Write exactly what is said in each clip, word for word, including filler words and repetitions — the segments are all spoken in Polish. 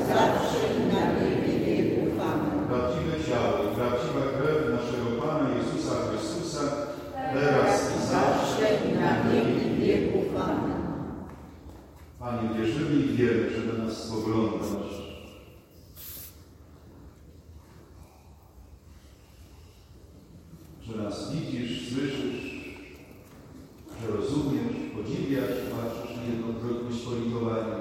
zawsze i na wieki wieków. Amen. Prawdziwe ciało i prawdziwa krew naszego Pana Jezusa Chrystusa, teraz i zawsze i na wieki wieków. Amen. Panie, wierzymy i wiemy, że do nas spoglądasz. Że nas widzisz, słyszysz, że rozumiesz, podziwiasz, patrzysz niejednokrotnie z politowaniem.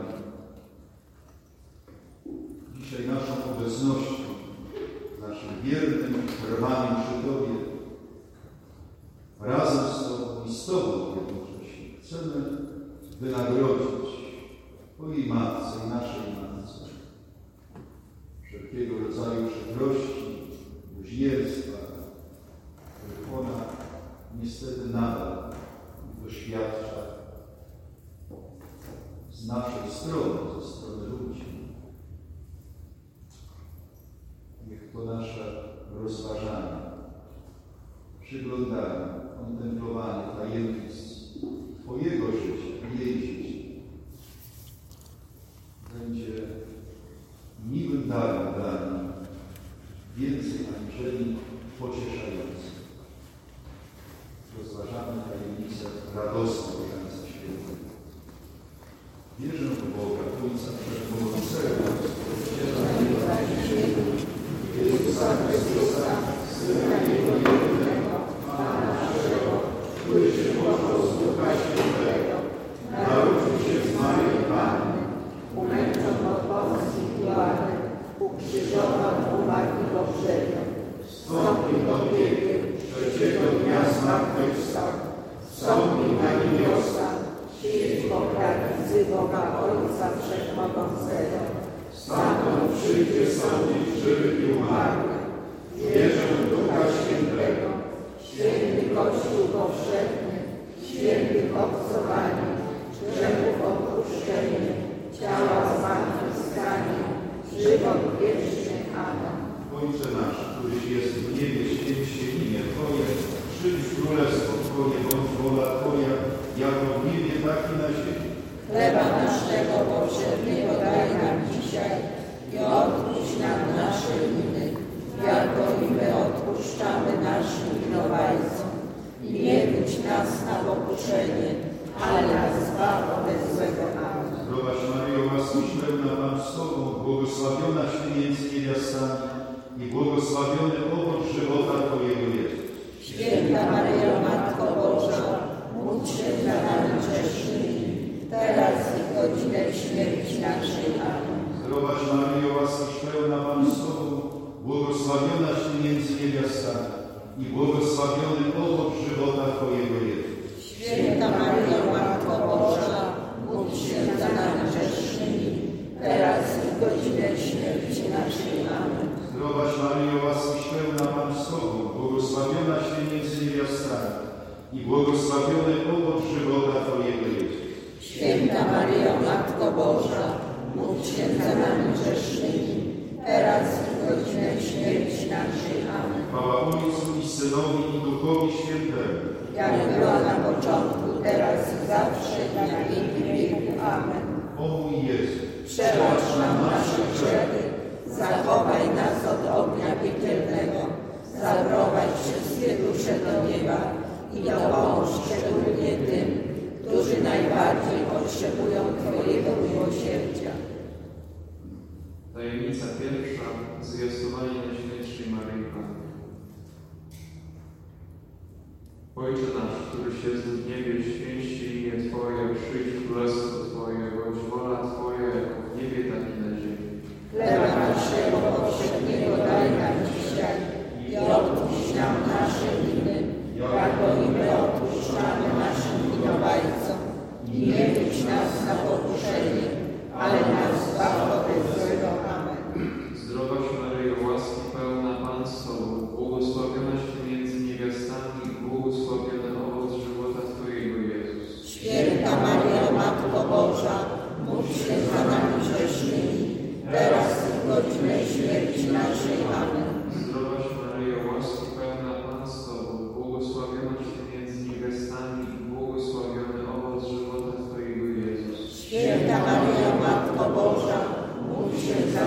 Dzisiaj naszą obecnością, naszym wiernym trwaniem przy Tobie, razem z Tobą i z Tobą jednocześnie chcemy wynagrodzić Twojej Matce i naszej Matce wszelkiego rodzaju przykrości, bluźnierstwa, których ona niestety nadal doświadcza z naszej strony, ze strony ludzi. Niech to nasze rozważanie, przyglądanie, kontemplowanie tajemnic Twojego życia i jej życia będzie miłym darem dla nich, więcej aniżeli pocieszającym. Rozważamy tajemnicę radosną Ojca Świętego. Wierzę w Boga, Ojca Wszechmogącego, Jezusa Chrystusa, Syna Jedynego, Pana naszego, który się począł z Ducha Świętego, narodził się z Maryi Panny, umęczon od Poncji Piłatem, ukrzyżował, umarł i pogrzebiał, wstąpił do piekieł, trzeciego dnia zmartwychwstał, wstąpił na niebiosa, siedzi po prawicy Boga Ojca Wszechmogącego, stamtąd przyjdzie sądzić żywych i umarłych. Wierzę w Ducha Świętego, święty Kościół powszechny, świętych obcowanie, grzechów odpuszczenie, ciała zmartwychwstanie, żywot wieczny. Amen. Ojcze nasz, któryś jest w niebie, święć się imię Twoje, przyjdź królestwo Twoje, bądź wola Twoja, jako w niebie, tak i na ziemi. Chleba naszego powszedniego daj nam dzisiaj i odpuść nam nasze winy, jako i my odpuszczamy naszym winowajcom. I nie wódź nas na pokuszenie, ale nas zbaw ode złego. Amen. Zdrowaś Maryjo, łaski pełna Pan z Tobą, błogosławionaś Ty między niewiastami i błogosławiony owoc żywota Twojego Jezus. Święta Maryjo, Matko Boża, módl się za nami grzesznymi, teraz i w godzinę śmierci naszej. Amen. Zdrowaś Maryjo, łaski pełna Pan z Tobą, błogosławionaś Ty między niewiastami i błogosławiony owoc żywota Twojego Jezus. Święta Maryjo, Matko Boża, módl się za nami grzesznymi, teraz i w godzinę śmierci naszej. Amen. Zdrowaś Maryjo, łaski pełna Pan z Tobą, błogosławionaś Ty między niewiastami i błogosławiony owoc żywota Twojego Jezus. Święta Maryjo, Matko Boża, módl się za nami grzesznymi, teraz i w godzinę śmierci naszej. Amen. Chwała Ojcu i Synowi i Duchowi Świętemu, jak była na początku, teraz i zawsze, i na wieki wieków. Amen. o mój Jezu, Przebacz nam nasze grzechy, zachowaj nas od ognia piekielnego, zaprowadź wszystkie dusze do nieba i dopomóż szczególnie tym, którzy najbardziej potrzebują Twojego miłosierdzia. Tajemnica pierwsza. Zwiastowanie Najświętszej Maryi Panny. Ojcze nasz, któryś jest w niebie, święć się imię Twoje, przyjdź królestwo Twoje, bądź wola Twoja, jako w niebie, tak i na ziemi. Chleba naszego powszedniego daj nam dzisiaj i odpuść nam nasze winy, jako i my odpuszczamy naszym winowajcom. I nie wódź nas na pokuszenie, ale nas zbaw ode złego. Amen. Zdrowaś Maryjo, łaski pełna Pan z Tobą, błogosławionaś Ty między niewiastami i błogosławiony owoc żywota Twojego Jezus. Święta Maryjo, Matko Boża, módl się za nami grzesznymi, teraz i w godzinę śmierci naszej. Amen. Zdrowaś Maryjo, łaski pełna Pan z Tobą, błogosławionaś Ty między niewiastami i błogosławiony owoc żywota Twojego Jezus. Święta Maryjo, Matko Boża, módl się za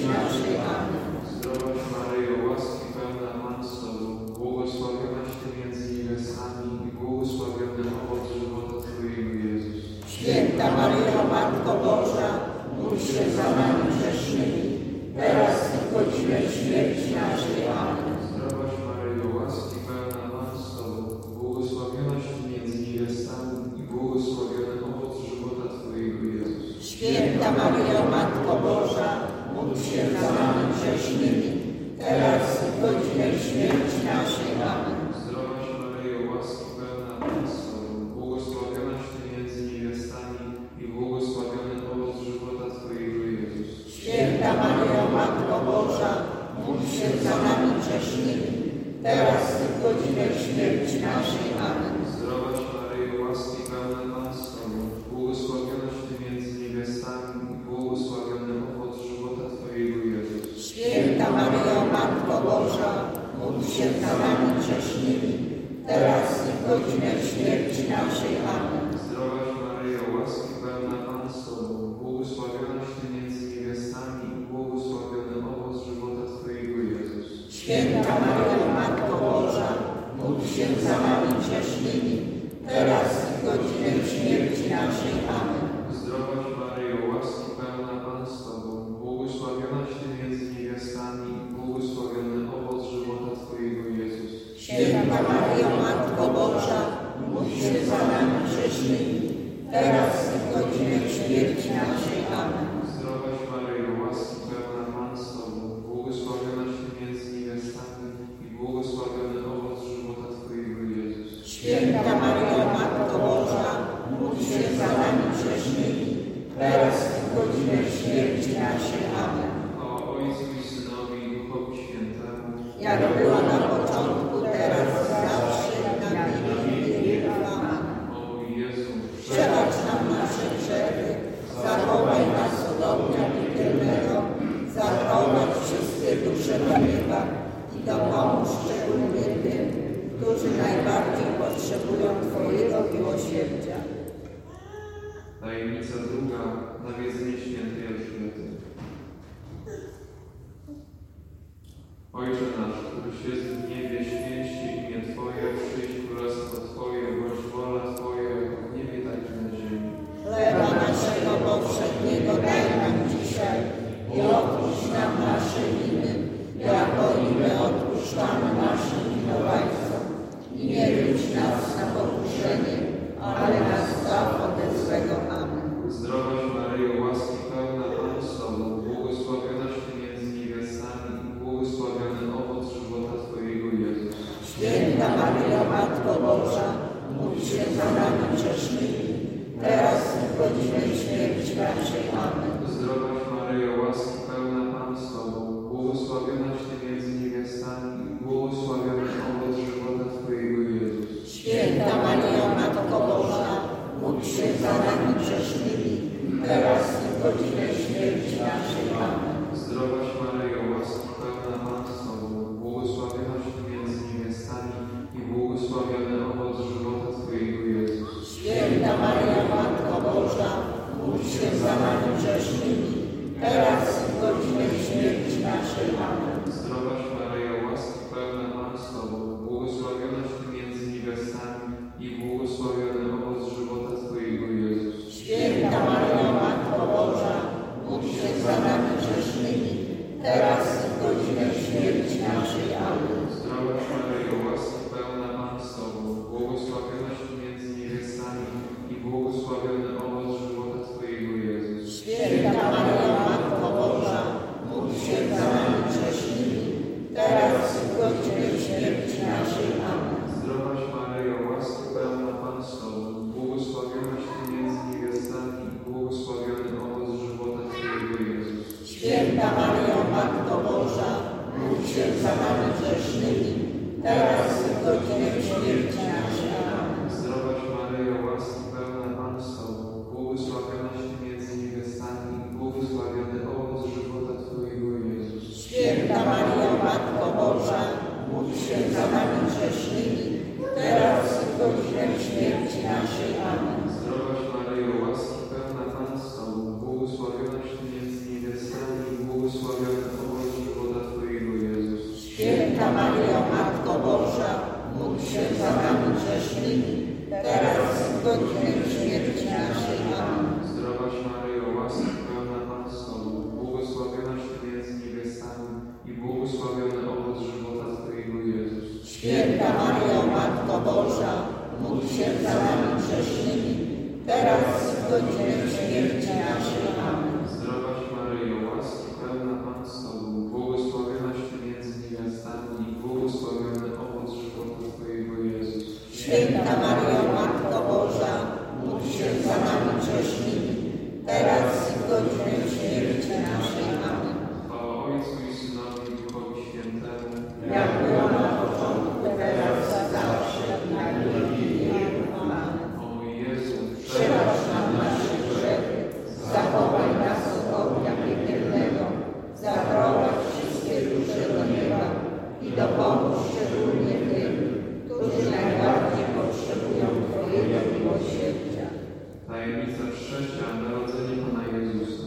naszej. Amen. Zdrowaś Maryjo, łaski pełna Pan z Tobą, błogosławionaś Ty między niewiastami i błogosławiony owoc żywota Twojego Jezus. Święta Maryjo, Matko Boża, módl się za nami grzesznymi, teraz i w godzinę śmierci naszej. Amen. Zdrowaś Maryjo, łaski pełna Pan z Tobą, błogosławionaś Ty między niewiastami i błogosławiony owoc żywota Twojego Jezus. Święta Maryjo, Matko Boża, módl się za nami grzesznymi, teraz i w godzinę śmierci naszej. Amen. Zdrowaś Maryjo, łaski pełna Pan z Tobą, błogosławionaś Ty między niewiastami i błogosławiony owoc żywota Twojego Jezus. Święta Maryjo, Matko Boża, módl się za nami grzesznymi, teraz i w godzinę śmierci naszej. Amen. Zdrowaś Maryjo, łaski pełna Pan z Tobą, błogosławionaś Ty między niewiastami i błogosławiony owoc żywota Twojego Jezus. Święta Maryjo, Matko Boża, módl się za nami grzesznymi, teraz i w godzinę śmierci naszej. Amen. Zdrowaś Maryjo, łaski pełna Pan z Tobą, błogosławionaś Ty między niewiastami i błogosławiony owoc żywota Twojego Jezus. Święta Maryjo, Matko Boża, módl się za nami grzesznymi, teraz i w godzinę śmierci naszej. Amen. Zdrowaś Maryjo, łaski pełna Pan z Tobą, błogosławionaś Ty między niewiastami i błogosławiony owoc żywota Twojego Jezus. Święta Maryjo, Matko Boża, módl się za nami grzesznymi, teraz i w godzinę śmierci naszej. Amen. Zdrowaś Maryjo, łaski pełna Pan z Tobą, błogosławionaś Ty między niewiastami i błogosławiony owoc żywota Twojego Jezus. Święta Maryjo, Matko Boża, módl się za nami grzesznymi, teraz i w godzinę śmierci naszej. Amen. O Ojcu i Synowi i Duchowi Świętemu, Jak była na początku, teraz i zawsze i na wieki wieków. Amen. o mój Jezu, Przebacz nam nasze grzechy, zachowaj nas od ognia piekielnego, zaprowadź wszystkie dusze do nieba i dopomóż szczególnie tym, którzy najbardziej potrzebują Twojego miłosierdzia. tajemnica druga, nawiedzenie świętej Elżbiety. Ojcze nasz, któryś jest w niebie, święć się imię Twoje, przyjdź królestwo Twoje, bądź wola Twoja, jako w niebie, tak i na ziemi. Chleba naszego powszedniego daj nam dzisiaj i odpuść nam nasze winy, jako i my odpuszczamy naszym winowajcom. I nie wódź nas na pokuszenie, ale nas zbaw ode złego. Amen. Zdrowaś Maryjo, łaski pełna Pan z Tobą, błogosławionaś Ty między niewiastami i błogosławiony owoc żywota Twojego Jezus. Święta Maryjo, Matko Boża, módl się za nami grzesznymi, teraz i w godzinę śmierci naszej. Amen. Zdrowaś Maryjo, łaski pełna Pan z Tobą, błogosławionaś Ty między niewiastami i błogosławiony owoc żywota Twojego Jezus. Święta Maryjo, Matko Boża, módl się za nami grzesznymi, teraz i w godzinę śmierci naszej. Amen. Zdrowaś Maryjo, łaski pełna Pan z Tobą, błogosławionaś Ty między niewiastami i błogosławiony owoc żywota Twojego Jezus. Święta Maryjo, Matko Boża, módl się za nami grzesznymi, teraz i w godzinę śmierci naszej. Amen. Zdrowaś Maryjo, łaski pełna Pan z Tobą, błogosławionaś Ty między niewiastami i błogosławiony owoc żywota Twojego Jezus. Święta Maryjo, Matko Boża, módl się za nami grzesznymi, teraz i w godzinę śmierci naszej. Amen. Zdrowaś Maryjo, łaski pełna Pan z Tobą, błogosławionaś Ty między niewiastami i błogosławiony owoc żywota Twojego Jezus. Święta Maryjo, Matko Boża, módl się za nami grzesznymi, teraz i w godzinę śmierci naszej. Amen. Zdrowaś Maryjo, łaski pełna Pan z Tobą, błogosławionaś Ty między niewiastami i błogosławiony owoc żywota Twojego Jezus. Święta Maryjo, Matko Boża, módl się za nami grzesznymi, teraz i w godzinę śmierci naszej. Amen. Zdrowaś Maryjo, łaski pełna Pan z Tobą, błogosławionaś Ty między niewiastami i błogosławiony owoc żywota Twojego Jezus. Święta Maryjo, Matko Boża, módl się za nami grzesznymi, teraz i w godzinę śmierci naszej. Amen. Zdrowaś Maryjo, łaski pełna Pan z Tobą, błogosławionaś Ty między niewiastami i błogosławiony teraz w godzinę śmierci naszej. Amen. Zdrowaś Maryjo, łaski pełna Pan z Tobą, błogosławionaś Ty między niewiastami i błogosławiony owoc żywota Twojego Jezus. Święta Maryjo, Matko Boża, módl się za nami grzesznymi, teraz w godzinę śmierci naszej. Amen. Zdrowaś Maryjo, łaski pełna Pan z Tobą, błogosławionaś Ty między niewiastami i błogosławiony owoc żywota Twojego Jezus. Święta Maryjo, Matko Boża, módl się za nami grzesznymi, teraz w godzinę śmierci naszej. Amen. Chwała Ojcu i Synowi i Duchowi Świętemu, Jak było na początku, teraz i zawsze, na wieki wieków. Amen. o mój Jezu, Przebacz nam nasze grzechy, zachowaj nas od ognia piekielnego, zaprowadź wszystkie dusze do nieba i dopomóż szczególnie tym, którzy najbardziej potrzebują Twojego miłosierdzia. tajemnica trzecia, narodzenie Pana Jezusa.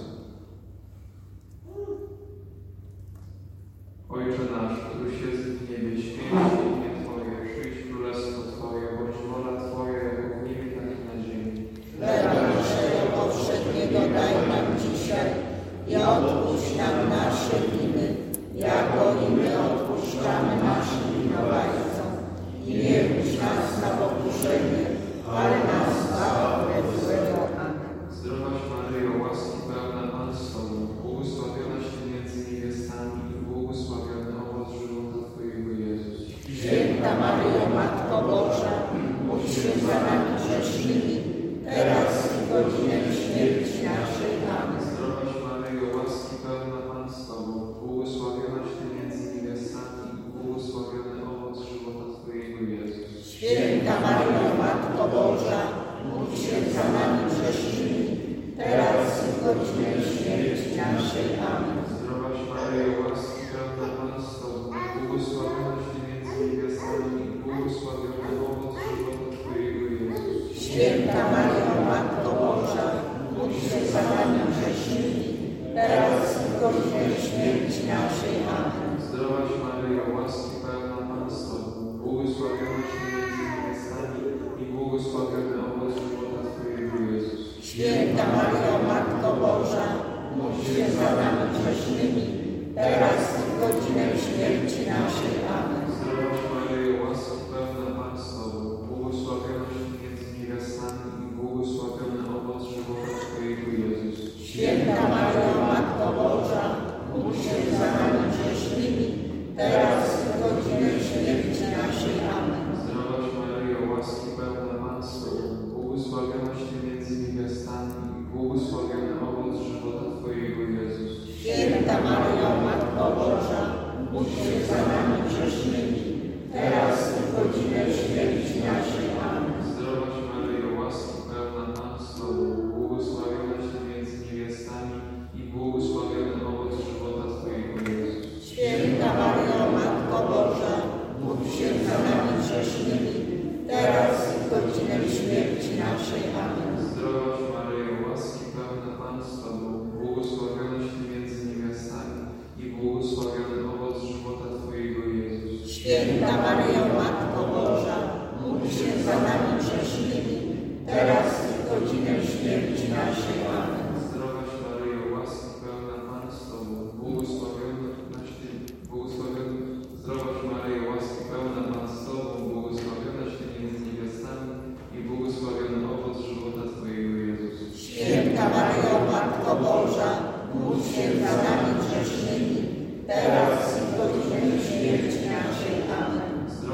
Ojcze nasz, któryś jest w niebie, święć się imię Twoje, przyjdź królestwo Twoje, bądź wola Twoja, jako w niebie, tak i na ziemi. Chleba naszego powszedniego daj nam dzisiaj i odpuść nam nasze winy, jako i my odpuszczamy naszym winowajcom. I nie wódź nas na pokuszenie, ale nas zbaw od złego. Amen. Zdrowaś Maryjo, łaski pełna Pan z Tobą, błogosławionaś Ty między niewiastami i błogosławiony owoc żywota Twojego Jezus. Święta Maryjo, Matko Boża, módl się za nami grzesznymi, teraz i w godzinę śmierci naszej. Amen. Zdrowaś Maryjo, łaski pełna Pan z Tobą, błogosławionaś Ty między niewiastami i błogosławiony owoc żywota Twojego Jezus. Święta Maryjo, Matko Boża, módl się za nami grzesznymi, teraz i w godzinę śmierci naszej. Amen. Zdrowaś Maryjo, łaski pełna Pan z Tobą, błogosławionaś Ty między niewiastami i błogosławiony owoc żywota Twojego Jezus. Święta Maryjo, Matko Boża, módl się za nami grzesznymi, teraz i w godzinę śmierci naszej. Amen. Zdrowaś Maryjo, łaski pełna Pan z Tobą, błogosławionaś Ty między niewiastami i błogosławiony owoc żywota Twojego Jezus. Święta Maryjo, Matko Boża, módl się za nami grzesznymi, teraz i w godzinę śmierci naszej. Amen. Zdrowaś Maryjo, łaski pełna Pan z Tobą, błogosławionaś Ty między niewiastami i błogosławiony owoc żywota Twojego Jezus. Święta Maryjo, Matko Boża, módl się za nami grzesznymi, teraz i w godzinę śmierci naszej. Amen. Zdrowaś Maryjo, łaski pełna Pan z Tobą, błogosławionaś Ty między niewiastami i błogosławiony owoc żywota Twojego Jezus. Święta Maryjo, Matko Boża, módl się za nami grzesznymi, teraz i w godzinę śmierci naszej. Amen. Zdrowaś Maryjo, łaski pełna Pan z Tobą, błogosławionaś Ty między niewiastami i błogosławiony owoc żywota Twojego Jezus. Święta Maryjo, Matko Boża, módl się za nami grzesznymi, teraz i w godzinę śmierci naszej. Amen. Zdrowaś Maryjo, łaski pełna Pan z Tobą, błogosławionaś Ty między niewiastami i błogosławiony owoc żywota Twojego Jezus. Święta Maryjo, Matko Boża, módl się za nami grzesznymi, teraz i w godzinę śmierci naszej. Amen. Zdrowaś Maryjo, łaski pełna Pan z Tobą, błogosławionaś Ty, błogosławiony, zdrowaś Maryjo, łaski pełna Pan z Tobą, błogosławionaś Ty między niewiastami i błogosławiony owoc żywota Twojego Jezus. Święta Maryjo, Matko Boża, módl się za nami grzesznymi, teraz i w godzinę śmierci naszej. Amen.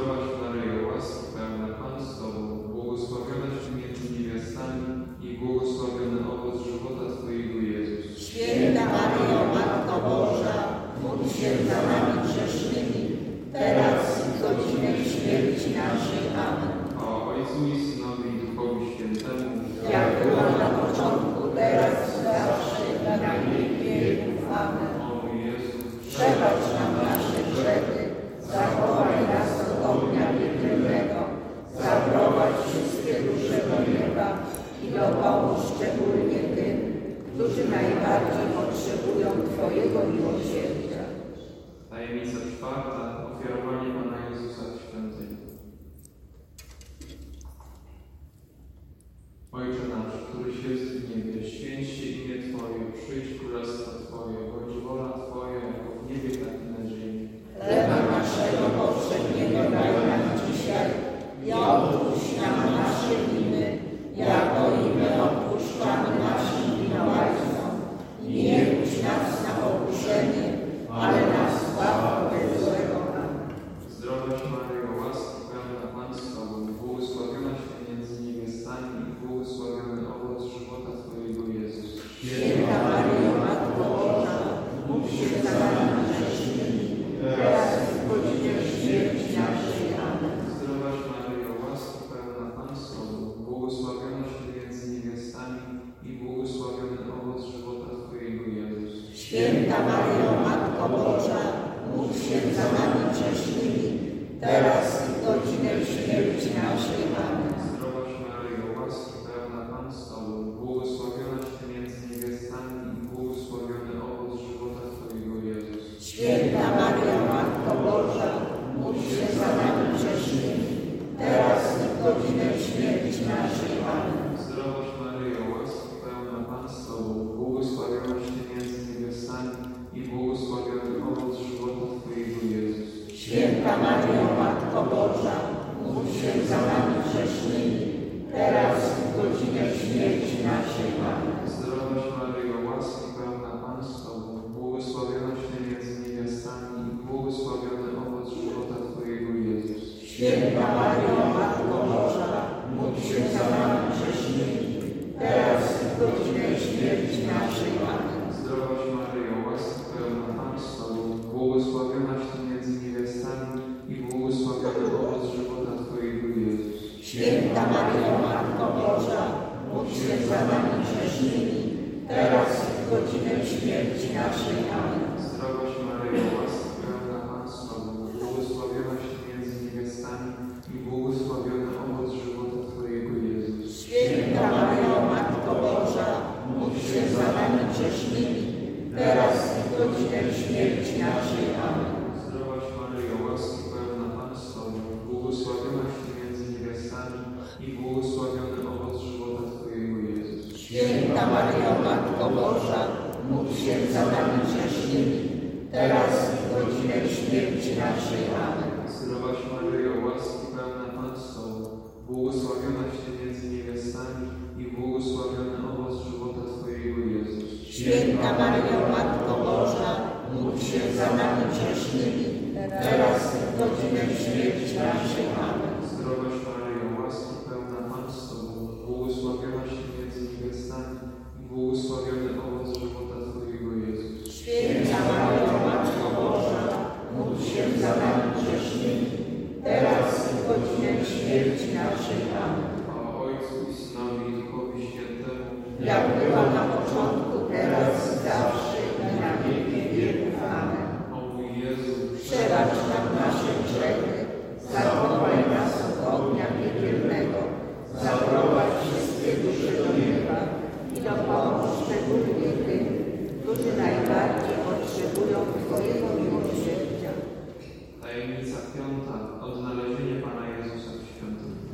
błogosławiony owoc żywota Twojego Jezus. Święta Maryjo, Matko Boża, módl się za nami grzesznymi, teraz i w godzinę śmierci naszej. Amen. Zdrowaś Maryjo, łaski pełna Pan z Tobą, błogosławionaś Ty między niewiastami i błogosławiony owoc żywota Twojego Jezus. Święta Maryjo, Matko Boża, módl się za nami grzesznymi, teraz i w godzinę śmierci naszej. Amen. Zdrowaś Maryjo, łaski pełna Pan z Tobą, błogosławionaś Ty między niewiastami i błogosławiony owoc żywota Twojego Jezus. Święta Maryjo, Matko Boża, módl się za nami grzesznymi, teraz i w godzinę śmierci naszej. Amen. Zdrowaś Maryjo, łaski pełna Pan z Tobą, błogosławionaś Ty między niewiastami i błogosławiony owoc żywota Twojego Jezus. Święta Maryjo, Matko Boża, módl się za nami grzesznymi, teraz i w godzinę śmierci naszej. Amen. Zdrowaś Maryjo, łaski pełna Pan z Tobą, błogosławionaś Ty między niewiastami i błogosławiony owoc żywota Twojego Jezus. Święta Maryjo, Matko Boża, módl się za nami grzesznymi, teraz i w godzinę śmierci naszej. Amen. Zdrowaś Maryjo, łaski pełna Pan z Tobą, błogosławionaś Ty między niewiastami i błogosławiony owoc żywota Twojego Jezus. Święta Maryjo, Matko Boża, módl się za nami grzesznymi, teraz i w godzinę śmierci naszej. Amen. Zdrowaś Maryjo, łaski pełna Pan z Tobą, błogosławionaś Ty między niewiastami i błogosławiony owoc żywota Twojego Jezus. Święta Maryjo, Matko Boża, módl się za nami grzesznymi, teraz i w godzinę śmierci naszej. Amen. O Ojcu i Synowi i Duchowi Świętemu, Jak była na początku, teraz i zawsze i na wieki wieków. Amen. o mój Jezu, Przebacz nam nasze grzechy, zachowaj nas od ognia piekielnego, zaprowadź wszystkie dusze do nieba i dopomóż szczególnie tym, którzy najbardziej potrzebują Twojego miłosierdzia. tajemnica piąta, odnalezienie Pana Jezusa w świątyni.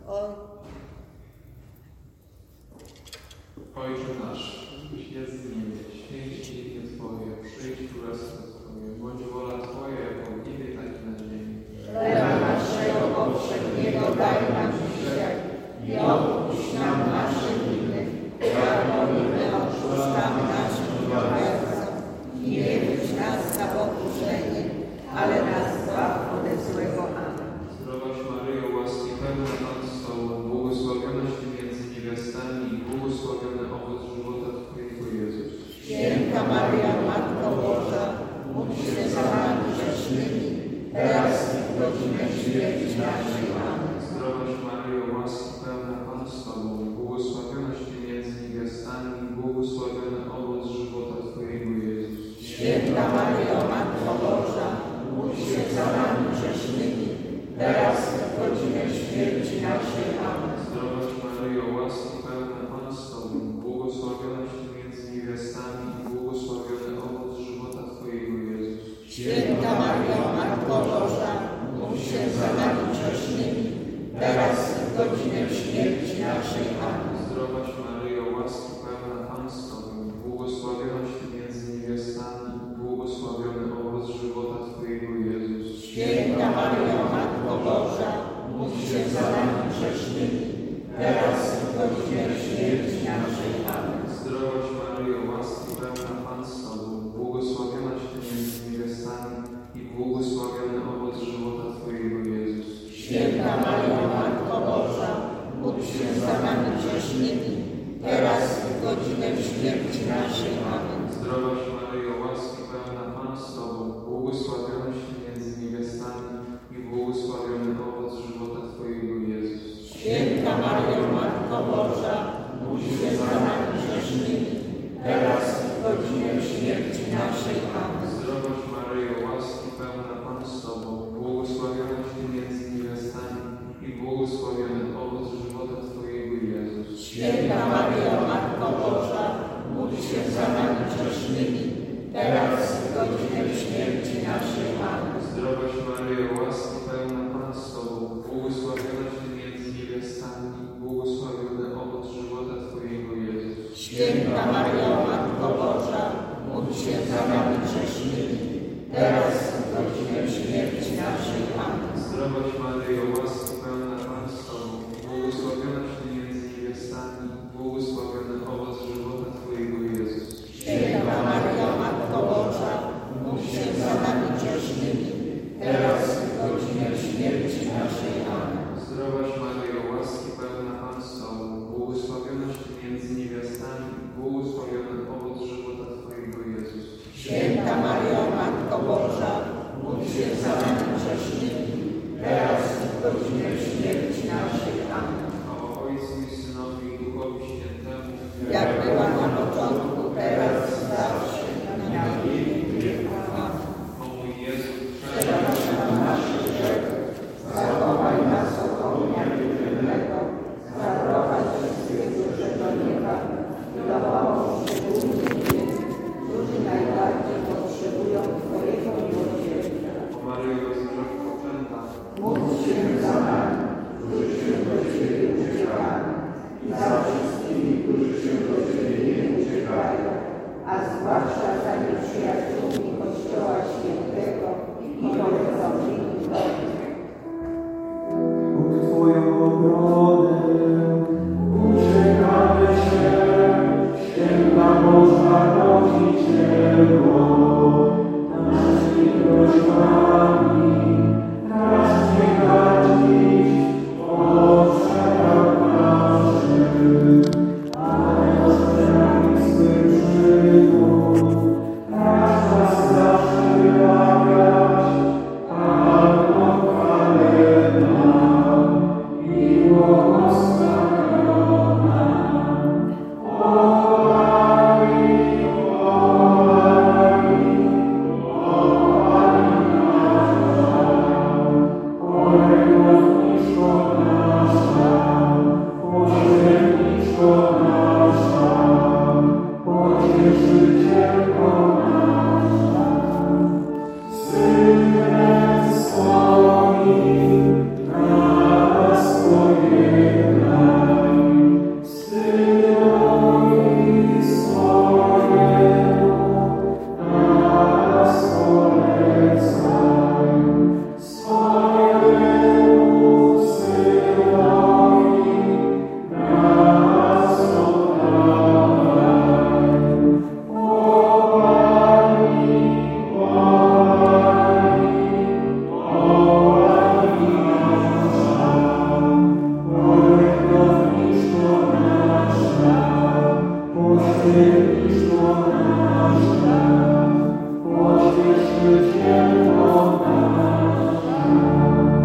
Ojcze nasz, któryś jest w niebie, święć się imię Twoje, przyjdź królestwo Twoje, bądź wola Twoja, jako w niebie, tak i na ziemi. Chleba naszego powszedniego daj nam dzisiaj i odpuść nam nasze winy, jako i my odpuszczamy naszym winowajcom. I nie wódź nas na pokuszenie, ale nas zbaw ode złego. Amen. Zdrowaś Maryjo, łaski pełna Pan z Tobą, błogosławionaś Ty między niewiastami i błogosławiony owoc żywota Twojego Jezus. Święta Maryjo, Matko Boża, módl się za nami grzesznymi, teraz i w godzinę śmierci naszej. Amen. Zdrowaś Maryjo, łaski pełna Pan z Tobą, błogosławionaś Ty między niewiastami i błogosławiony owoc żywota Twojego Jezus. Święta Maryjo, Matko Boża, módl się za nami grzesznymi, teraz i w godzinę śmierci naszej. Amen. Zdrowaś Maryjo, łaski pełna Pan z Tobą, błogosławionaś Ty między niewiastami i błogosławiony owoc żywota Twojego Jezus. Święta Maryjo, Matko Boża, módl się za nami grzesznymi, teraz i w godzinę śmierci naszej. Amen. Zdrowaś Maryjo, łaski pełna Pan z Tobą, błogosławionaś Ty między niewiastami i błogosławiony owoc żywota Twojego Jezus. Święta Maryjo, Matko Boża, módl się za nami grzesznymi, teraz i w godzinę śmierci naszej. Amen. Zdrowaś Maryjo, łaski pełna Pan z Tobą, błogosławionaś Ty między niewiastami i błogosławiony owoc żywota Twojego Jezus. Święta Maryjo, Matko Boża, módl się za nami grzesznymi, teraz i w godzinę śmierci naszej. Amen. Zdrowaś Maryjo, łaski pełna Pan z Tobą, błogosławionaś Ty między niewiastami i błogosławiony owoc żywota Twojego Jezus. Święta Maryjo, Matko Boża, módl się za nami grzesznymi, teraz i w godzinę śmierci naszej. Amen. Zdrowaś Maryjo, łaski pełna Pan z Tobą, błogosławionaś Ty między niewiastami i błogosławiony owoc żywota Twojego Jezus. Święta Maryjo, Matko Boża, módl się za nami grzesznymi, teraz i w godzinę śmierci naszej.